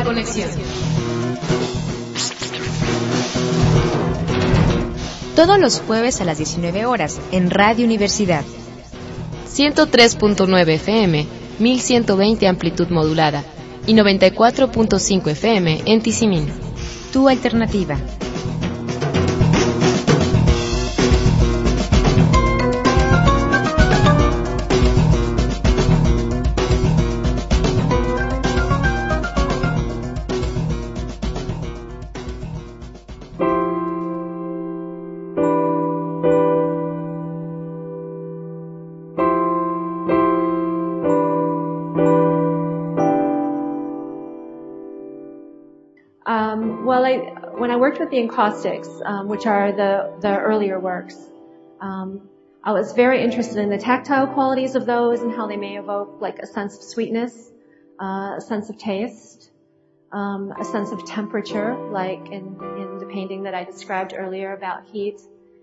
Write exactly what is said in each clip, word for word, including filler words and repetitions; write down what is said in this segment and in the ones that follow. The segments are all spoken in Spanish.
Alta Conexión. Todos los jueves a las diecinueve horas en Radio Universidad. ciento tres punto nueve F M, mil ciento veinte amplitud modulada y noventa y cuatro punto cinco F M en Tizimín. Tu alternativa. Um, well, I, when I worked with the Encaustics, um, which are the, the earlier works, um, I was very interested in the tactile qualities of those and how they may evoke like a sense of sweetness, uh, a sense of taste, um, a sense of temperature, like in, in the painting that I described earlier about heat.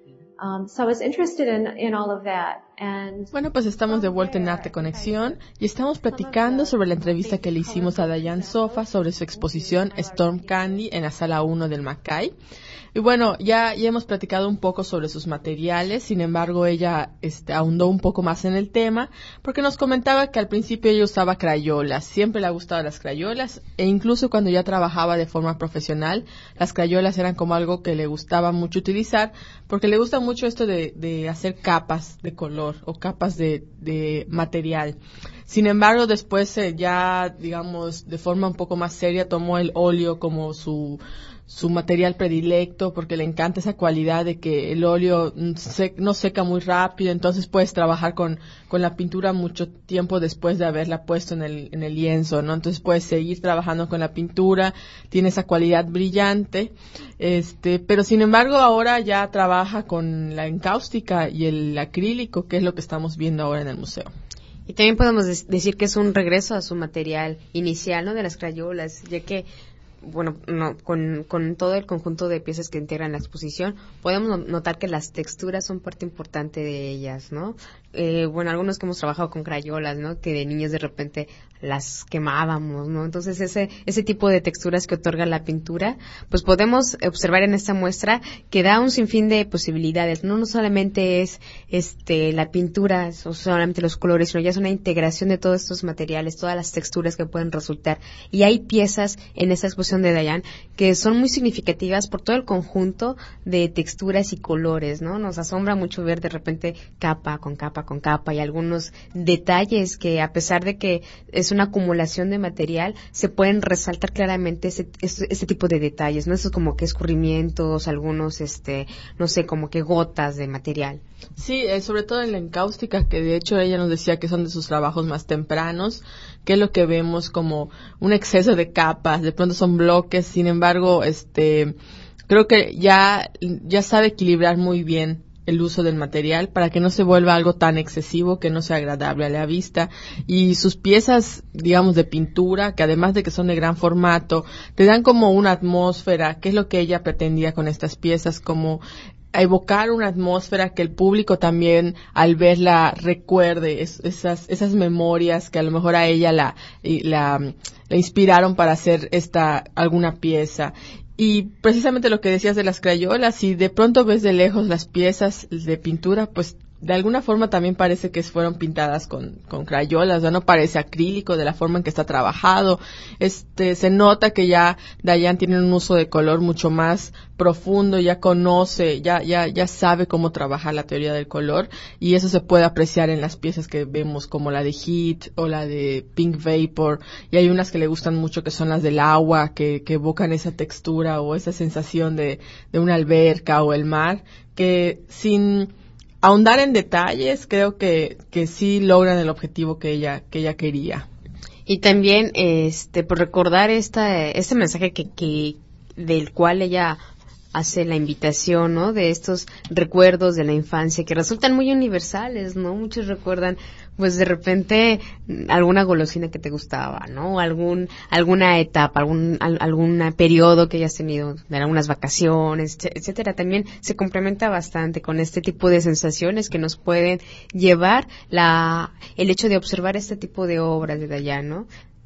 Um, so I was interested in, in all of that. And bueno, pues estamos de vuelta en Arte Conexión y estamos platicando sobre la entrevista que le hicimos a Diane Sofa sobre su exposición Storm Candy en la sala uno del Mackay. Y bueno, ya, ya hemos platicado un poco sobre sus materiales, sin embargo ella este, ahondó un poco más en el tema, porque nos comentaba que al principio ella usaba crayolas, siempre le ha gustado las crayolas, e incluso cuando ya trabajaba de forma profesional, las crayolas eran como algo que le gustaba mucho utilizar, porque le gusta mucho esto de, de hacer capas de color o capas de, de material. Sin embargo, después eh, ya, digamos, de forma un poco más seria, tomó el óleo como su su material predilecto, porque le encanta esa cualidad de que el óleo se, no seca muy rápido, entonces puedes trabajar con, con la pintura mucho tiempo después de haberla puesto en el, en el lienzo, ¿no? Entonces puedes seguir trabajando con la pintura, tiene esa cualidad brillante, este, pero sin embargo ahora ya trabaja con la encáustica y el acrílico, que es lo que estamos viendo ahora en el museo. Y también podemos des- decir que es un regreso a su material inicial, ¿no? De las crayolas, ya que bueno, no, con, con todo el conjunto de piezas que integran la exposición, podemos no, notar que las texturas son parte importante de ellas, ¿no? Eh, bueno, algunos que hemos trabajado con crayolas, ¿no? Que de niños de repente las quemábamos, ¿no? Entonces ese, ese tipo de texturas que otorga la pintura, pues podemos observar en esta muestra que da un sinfín de posibilidades, no, no solamente es, este, la pintura o solamente los colores, sino ya es una integración de todos estos materiales, todas las texturas que pueden resultar. Y hay piezas en esta exposición de Diane que son muy significativas por todo el conjunto de texturas y colores, ¿no? Nos asombra mucho ver de repente capa con capa con capa y algunos detalles que, a pesar de que es una acumulación de material, se pueden resaltar claramente ese, ese, ese tipo de detalles, ¿no? Eso como que escurrimientos, algunos, este, no sé, como que gotas de material. Sí, eh, sobre todo en la encáustica, que de hecho ella nos decía que son de sus trabajos más tempranos, que es lo que vemos como un exceso de capas, de pronto son bloques, sin embargo, este, creo que ya, ya sabe equilibrar muy bien el uso del material para que no se vuelva algo tan excesivo, que no sea agradable a la vista. Y sus piezas, digamos, de pintura, que además de que son de gran formato, te dan como una atmósfera, que es lo que ella pretendía con estas piezas, como a evocar una atmósfera que el público también al verla recuerde es, esas esas memorias que a lo mejor a ella la la, la inspiraron para hacer esta alguna pieza. Y precisamente lo que decías de las crayolas, si de pronto ves de lejos las piezas de pintura, pues de alguna forma también parece que fueron pintadas con, con crayolas, ¿no? No parece acrílico de la forma en que está trabajado. Este, se nota que ya Diane tiene un uso de color mucho más profundo, ya conoce, ya, ya, ya sabe cómo trabajar la teoría del color, y eso se puede apreciar en las piezas que vemos como la de Heat o la de Pink Vapor, y hay unas que le gustan mucho que son las del agua, que, que evocan esa textura o esa sensación de, de una alberca o el mar, que sin ahondar en detalles, creo que, que sí logran el objetivo que ella, que ella quería. Y también, este, por recordar esta, este mensaje que, que, del cual ella hace la invitación, ¿no? De estos recuerdos de la infancia que resultan muy universales, ¿no? Muchos recuerdan, pues de repente alguna golosina que te gustaba, ¿no? O algún alguna etapa, algún al, algún periodo que hayas tenido, de algunas vacaciones, etcétera. También se complementa bastante con este tipo de sensaciones que nos pueden llevar la el hecho de observar este tipo de obras de Diane, ¿no?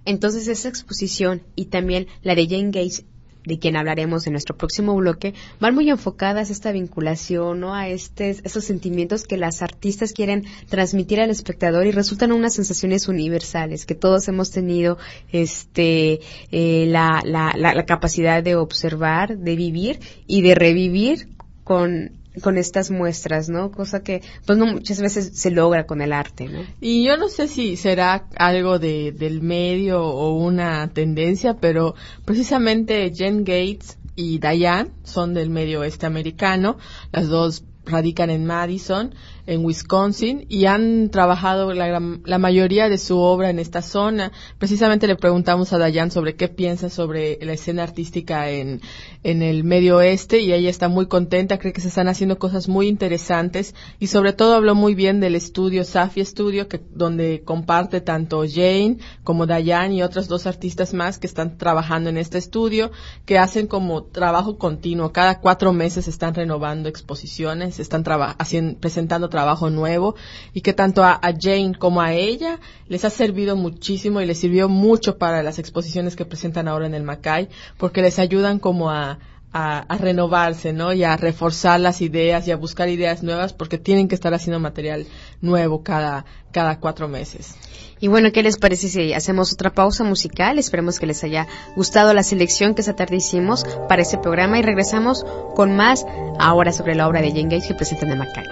Entonces esa exposición y también la de Jane Gates, de quien hablaremos en nuestro próximo bloque, van muy enfocadas a esta vinculación, ¿no? A este, esos sentimientos que las artistas quieren transmitir al espectador y resultan unas sensaciones universales que todos hemos tenido, este, eh, la, la, la, la capacidad de observar, de vivir y de revivir con con estas muestras, ¿no? Cosa que pues no muchas veces se logra con el arte, ¿no? Y yo no sé si será algo de del medio o una tendencia, pero precisamente Jane Gates y Diane son del medio oeste americano, las dos radican en Madison, en Wisconsin, y han trabajado la, la mayoría de su obra en esta zona. Precisamente le preguntamos a Diane sobre qué piensa sobre la escena artística en, en el medio oeste, y ella está muy contenta, cree que se están haciendo cosas muy interesantes, y sobre todo habló muy bien del estudio Safi Studio, que, donde comparte tanto Jane como Diane y otras dos artistas más que están trabajando en este estudio, que hacen como trabajo continuo. Cada cuatro meses están renovando exposiciones, están traba- haciendo, presentando trabajo nuevo, y que tanto a, a Jane como a ella les ha servido muchísimo y les sirvió mucho para las exposiciones que presentan ahora en el Mackay, porque les ayudan como a, a, a renovarse, ¿no? Y a reforzar las ideas y a buscar ideas nuevas, porque tienen que estar haciendo material nuevo cada, cada cuatro meses. Y bueno, ¿qué les parece si hacemos otra pausa musical? Esperemos que les haya gustado la selección que esta tarde hicimos para este programa y regresamos con más ahora sobre la obra de Jane Gates que presentan en Mackay.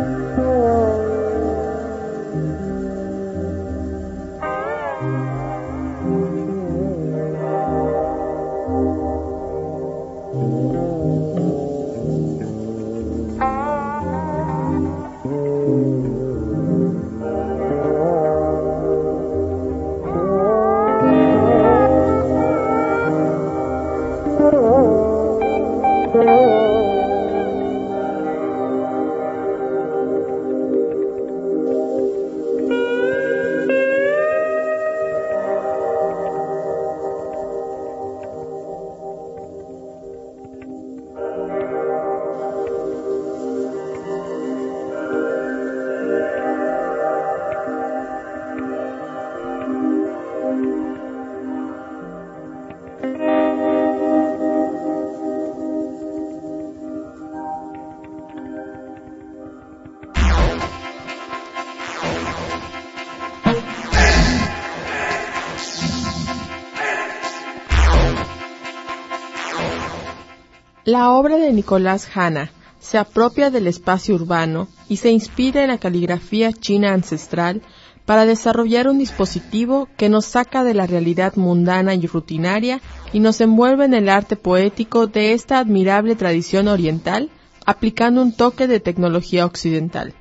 La obra de Nicolás Hanna se apropia del espacio urbano y se inspira en la caligrafía china ancestral para desarrollar un dispositivo que nos saca de la realidad mundana y rutinaria y nos envuelve en el arte poético de esta admirable tradición oriental, aplicando un toque de tecnología occidental.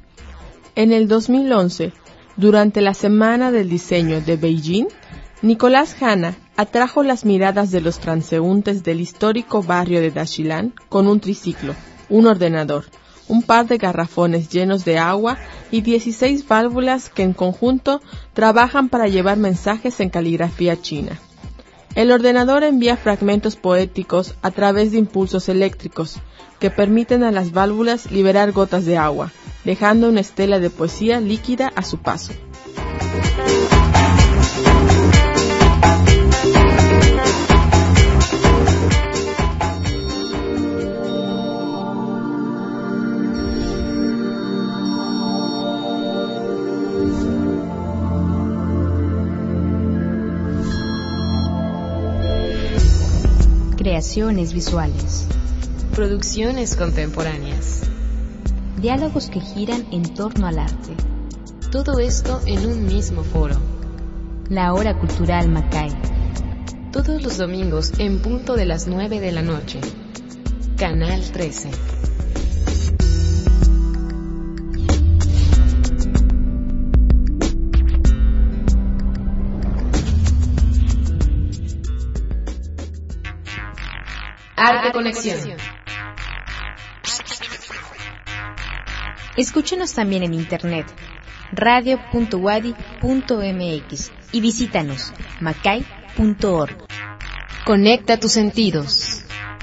En el dos mil once, durante la Semana del Diseño de Beijing, Nicolás Hanna atrajo las miradas de los transeúntes del histórico barrio de Dashilan con un triciclo, un ordenador, un par de garrafones llenos de agua y dieciséis válvulas que en conjunto trabajan para llevar mensajes en caligrafía china. El ordenador envía fragmentos poéticos a través de impulsos eléctricos que permiten a las válvulas liberar gotas de agua, dejando una estela de poesía líquida a su paso. Creaciones visuales. Producciones contemporáneas. Diálogos que giran en torno al arte. Todo esto en un mismo foro. La Hora Cultural Macay. Todos los domingos en punto de las nueve de la noche. Canal trece. Arte Conexión. Escúchenos también en internet, radio punto wadi punto m x y visítanos, macay punto org. Conecta tus sentidos.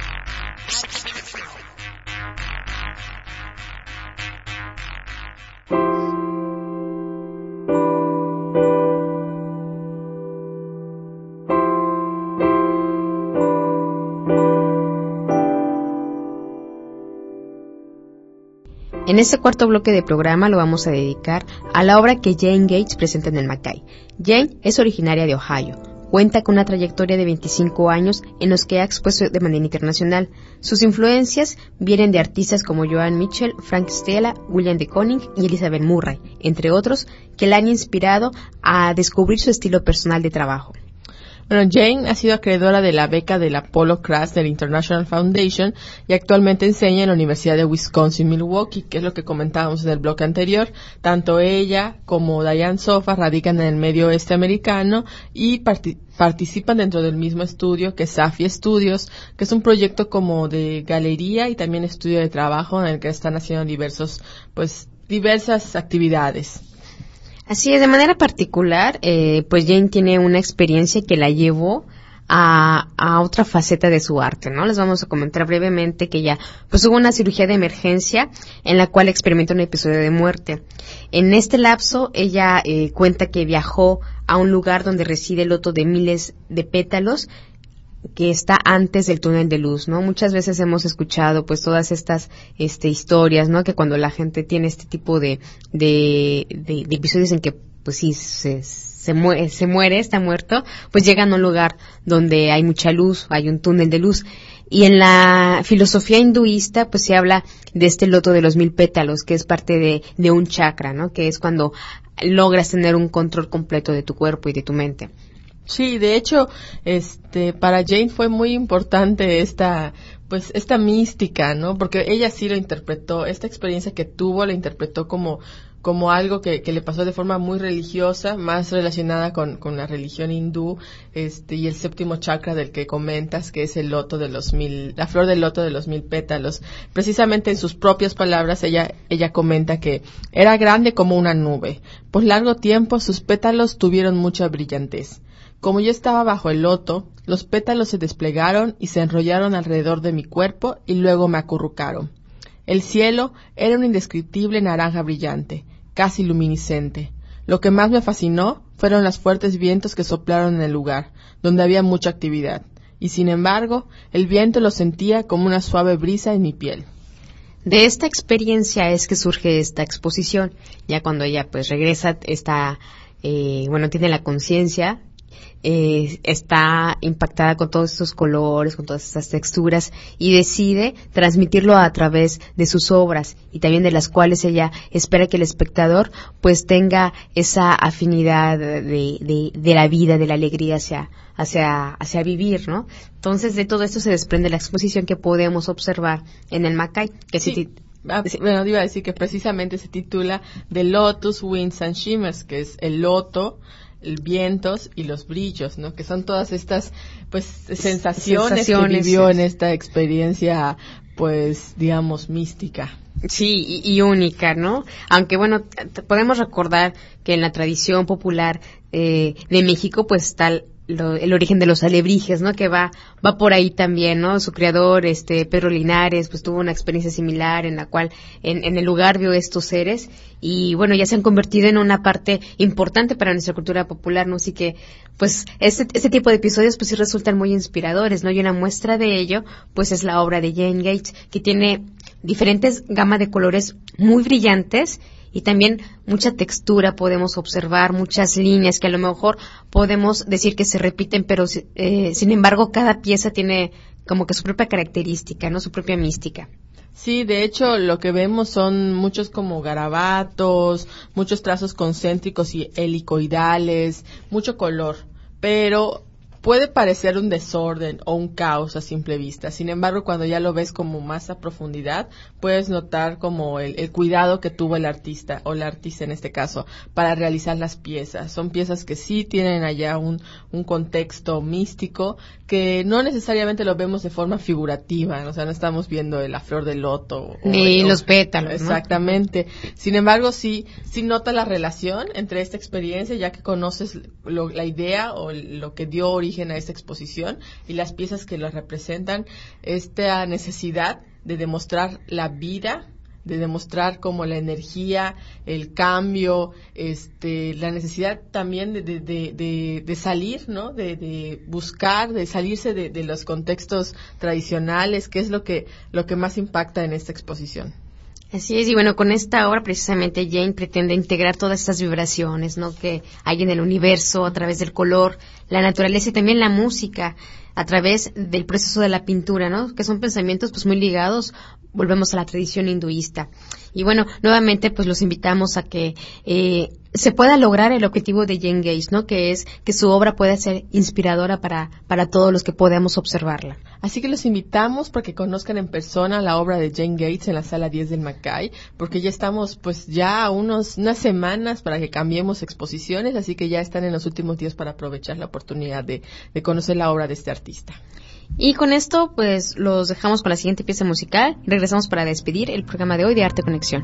En este cuarto bloque de programa lo vamos a dedicar a la obra que Jane Gates presenta en el Macay. Jane es originaria de Ohio. Cuenta con una trayectoria de veinticinco años en los que ha expuesto de manera internacional. Sus influencias vienen de artistas como Joan Mitchell, Frank Stella, William de Koning y Elizabeth Murray, entre otros, que la han inspirado a descubrir su estilo personal de trabajo. Bueno, Jane ha sido acreedora de la beca del Apollo Krasner International Foundation y actualmente enseña en la Universidad de Wisconsin-Milwaukee, que es lo que comentábamos en el bloque anterior. Tanto ella como Diane Sofa radican en el medio oeste americano y part- participan dentro del mismo estudio que Safi Studios, que es un proyecto como de galería y también estudio de trabajo en el que están haciendo diversos, pues, diversas actividades. Así es, de manera particular, eh, pues Jane tiene una experiencia que la llevó a, a otra faceta de su arte, ¿no? Les vamos a comentar brevemente que ella, pues hubo una cirugía de emergencia en la cual experimentó un episodio de muerte. En este lapso, ella eh, cuenta que viajó a un lugar donde reside el loto de miles de pétalos, que está antes del túnel de luz, ¿no? Muchas veces hemos escuchado pues todas estas este historias, ¿no? Que cuando la gente tiene este tipo de de, de, de episodios en que pues sí se se muere, se muere, está muerto, pues llegan a un lugar donde hay mucha luz, hay un túnel de luz. Y en la filosofía hinduista, pues se habla de este loto de los mil pétalos, que es parte de, de un chakra, ¿no? Que es cuando logras tener un control completo de tu cuerpo y de tu mente. Sí, de hecho, este, para Jane fue muy importante esta, pues, esta mística, ¿no? Porque ella sí lo interpretó, esta experiencia que tuvo la interpretó como, como algo que, que le pasó de forma muy religiosa, más relacionada con, con la religión hindú, este, y el séptimo chakra del que comentas, que es el loto de los mil, la flor del loto de los mil pétalos. Precisamente en sus propias palabras, ella, ella comenta que era grande como una nube. Por largo tiempo sus pétalos tuvieron mucha brillantez. Como yo estaba bajo el loto, los pétalos se desplegaron y se enrollaron alrededor de mi cuerpo y luego me acurrucaron. El cielo era un indescriptible naranja brillante, casi luminiscente. Lo que más me fascinó fueron los fuertes vientos que soplaron en el lugar, donde había mucha actividad, y sin embargo, el viento lo sentía como una suave brisa en mi piel. De esta experiencia es que surge esta exposición. Ya cuando ella pues regresa, está, eh, bueno, tiene la conciencia, Eh, está impactada con todos estos colores, con todas estas texturas y decide transmitirlo a través de sus obras y también de las cuales ella espera que el espectador pues tenga esa afinidad de, de, de la vida, de la alegría hacia, hacia, hacia vivir, ¿no? Entonces de todo esto se desprende la exposición que podemos observar en el Mackay, que sí. se Ah, bueno, iba a decir que precisamente se titula The Lotus, Winds and Shimmers, que es el loto, el vientos y los brillos, ¿no? Que son todas estas, pues, sensaciones, sensaciones que vivió en esta experiencia, pues, digamos, mística. Sí, y, y única, ¿no? Aunque, bueno, t- podemos recordar que en la tradición popular eh, de México, pues, está Lo, el origen de los alebrijes, ¿no? Que va va por ahí también, ¿no? Su creador, este Pedro Linares, pues tuvo una experiencia similar en la cual en, en el lugar vio estos seres y bueno, ya se han convertido en una parte importante para nuestra cultura popular, ¿no? Así que, pues, este, este tipo de episodios pues sí resultan muy inspiradores, ¿no? Y una muestra de ello, pues es la obra de Jane Gates, que tiene diferentes gamas de colores muy brillantes y también mucha textura podemos observar, muchas líneas que a lo mejor podemos decir que se repiten, pero eh, sin embargo cada pieza tiene como que su propia característica, ¿no? Su propia mística. Sí, de hecho lo que vemos son muchos como garabatos, muchos trazos concéntricos y helicoidales, mucho color, pero puede parecer un desorden o un caos a simple vista. Sin embargo, cuando ya lo ves como más a profundidad, puedes notar como el, el cuidado que tuvo el artista, o la artista en este caso, para realizar las piezas. Son piezas que sí tienen allá un, un contexto místico, que no necesariamente lo vemos de forma figurativa, o sea, no estamos viendo la flor del loto. Ni o, los pétalos, exactamente. ¿No? Sin embargo, sí, sí nota la relación entre esta experiencia, ya que conoces lo, la idea o lo que dio origen a esta exposición y las piezas que la representan, esta necesidad de demostrar la vida, de demostrar como la energía, el cambio, este, la necesidad también de, de, de, de, de salir, ¿no? De, de buscar, de salirse de, de los contextos tradicionales, que es lo que, lo que más impacta en esta exposición. Así es, y bueno, con esta obra precisamente Jane pretende integrar todas estas vibraciones, ¿no? Que hay en el universo a través del color, la naturaleza y también la música a través del proceso de la pintura, ¿no? Que son pensamientos pues muy ligados, volvemos a la tradición hinduista. Y bueno, nuevamente pues los invitamos a que eh, se pueda lograr el objetivo de Jane Gates, ¿no? Que es que su obra pueda ser inspiradora para, para todos los que podamos observarla. Así que los invitamos para que conozcan en persona la obra de Jane Gates en la sala diez del Mackay, porque ya estamos pues ya a unos, unas semanas para que cambiemos exposiciones, así que ya están en los últimos días para aprovechar la oportunidad de, de conocer la obra de este artista. Y con esto, pues, los dejamos con la siguiente pieza musical y regresamos para despedir el programa de hoy de Arte Conexión.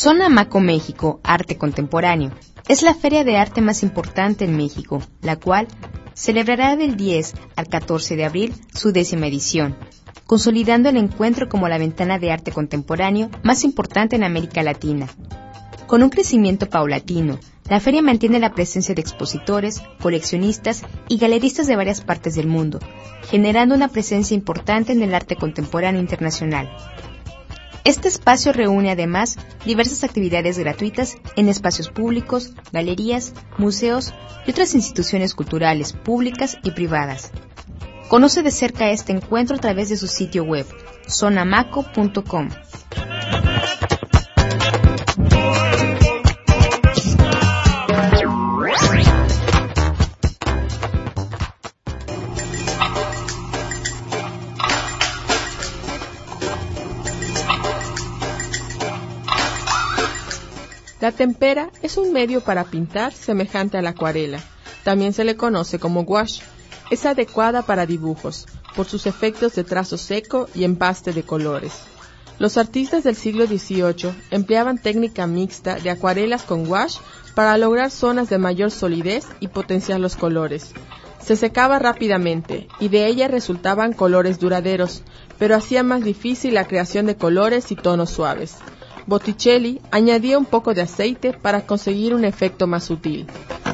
Zona Maco México, Arte Contemporáneo. Es la feria de arte más importante en México, la cual celebrará del diez al catorce de abril su décima edición, consolidando el encuentro como la ventana de arte contemporáneo más importante en América Latina. Con un crecimiento paulatino, la feria mantiene la presencia de expositores, coleccionistas y galeristas de varias partes del mundo, generando una presencia importante en el arte contemporáneo internacional. Este espacio reúne además diversas actividades gratuitas en espacios públicos, galerías, museos y otras instituciones culturales públicas y privadas. Conoce de cerca este encuentro a través de su sitio web, zona maco punto com. La tempera es un medio para pintar semejante a la acuarela. También se le conoce como gouache. Es adecuada para dibujos, por sus efectos de trazo seco y empaste de colores. Los artistas del siglo dieciocho empleaban técnica mixta de acuarelas con gouache para lograr zonas de mayor solidez y potenciar los colores. Se secaba rápidamente y de ella resultaban colores duraderos, pero hacía más difícil la creación de colores y tonos suaves. Botticelli añadía un poco de aceite para conseguir un efecto más sutil.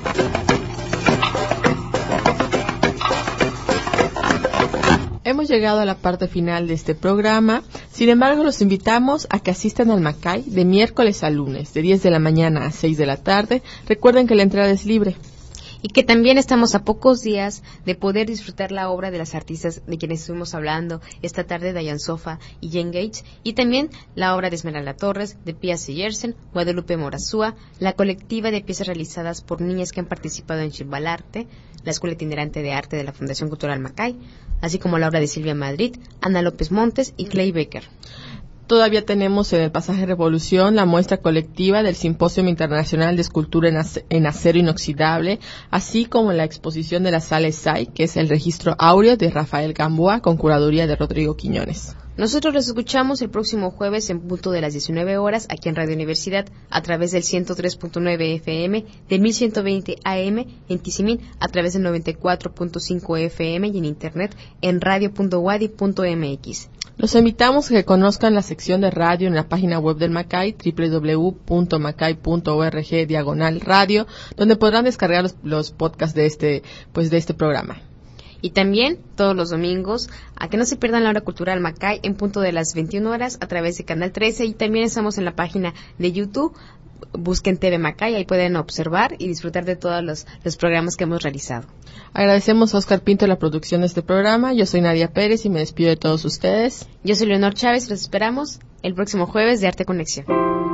Hemos llegado a la parte final de este programa. Sin embargo, los invitamos a que asistan al Macay de miércoles a lunes, de diez de la mañana a seis de la tarde. Recuerden que la entrada es libre. Y que también estamos a pocos días de poder disfrutar la obra de las artistas de quienes estuvimos hablando esta tarde, Diane Sofa y Jane Gates, y también la obra de Esmeralda Torres, de Pia Seyersen, Guadalupe Morazúa, la colectiva de piezas realizadas por niñas que han participado en Chimbalarte, la Escuela Itinerante de Arte de la Fundación Cultural Macay, así como la obra de Silvia Madrid, Ana López Montes y Clay Becker. Todavía tenemos en el Pasaje Revolución la muestra colectiva del Simposio Internacional de Escultura en, ac- en Acero Inoxidable, así como la exposición de la Sala Esay, que es el registro áureo de Rafael Gamboa, con curaduría de Rodrigo Quiñones. Nosotros los escuchamos el próximo jueves en punto de las diecinueve horas aquí en Radio Universidad a través del ciento tres punto nueve F M, del mil ciento veinte A M en Tizimín, a través del noventa y cuatro punto cinco F M y en internet en radio punto wadi punto m x. Los invitamos a que conozcan la sección de radio en la página web del Macay, doble u doble u doble u punto macay punto org diagonal radio, donde podrán descargar los, los podcasts de este, pues de este programa. Y también todos los domingos, a que no se pierdan la hora cultural Macay en punto de las veintiuna horas a través de Canal trece, y también estamos en la página de YouTube. Busquen T V Macay, ahí pueden observar y disfrutar de todos los, los programas que hemos realizado. Agradecemos a Oscar Pinto la producción de este programa. Yo soy Nadia Pérez y me despido de todos ustedes. Yo soy Leonor Chávez, los esperamos el próximo jueves de Arte Conexión.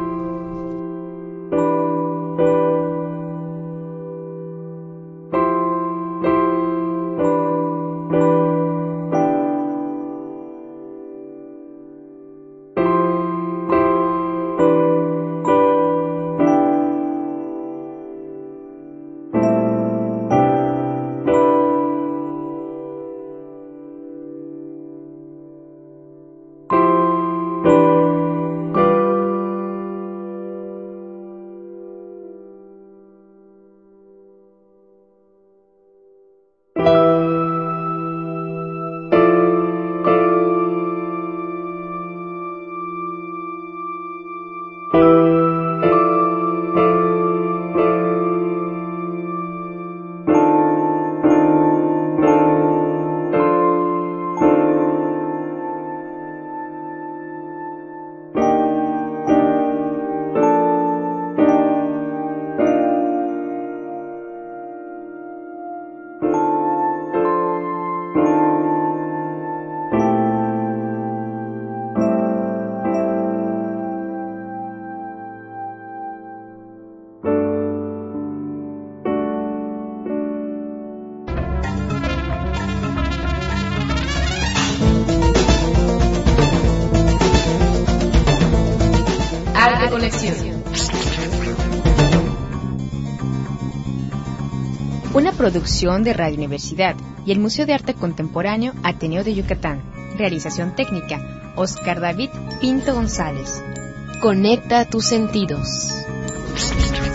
Una producción de Radio Universidad y el Museo de Arte Contemporáneo Ateneo de Yucatán. Realización técnica, Oscar David Pinto González. Conecta tus sentidos.